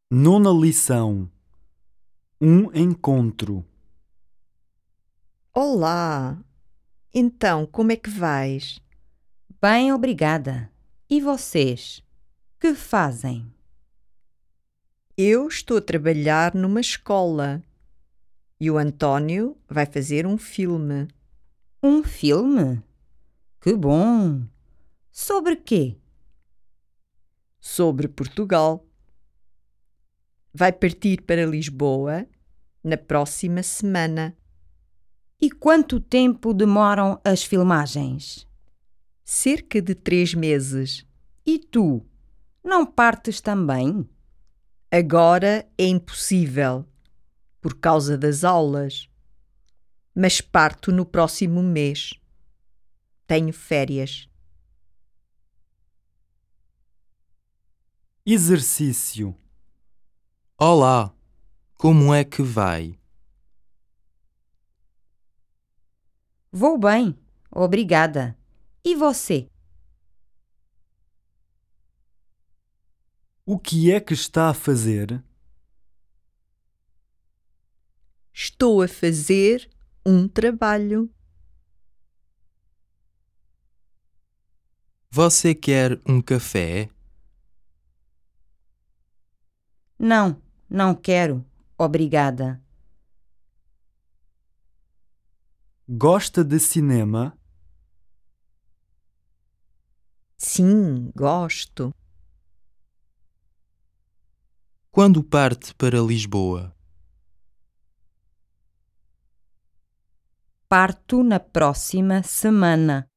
Nona lição. Um encontro. Olá! Então, como é que vais? Bem, obrigada. E vocês? Que fazem? Eu estou a trabalhar numa escola e o António vai fazer um filme Um filme? Que bom! Sobre quê? sobre Portugal. Vai partir para Lisboa na próxima semana. E quanto tempo demoram as filmagens? Cerca de 3 meses. E tu? Não partes também? Agora é impossível, por causa das aulas. Mas parto no próximo mês. Tenho férias. Exercício. Olá, como é que vai? Vou bem, obrigada. E você? O que é que está a fazer? Estou a fazer um trabalho. Você quer um café? Não, não quero, obrigada. Gosta de cinema? Sim, gosto. Quando parte para Lisboa? Parto na próxima semana.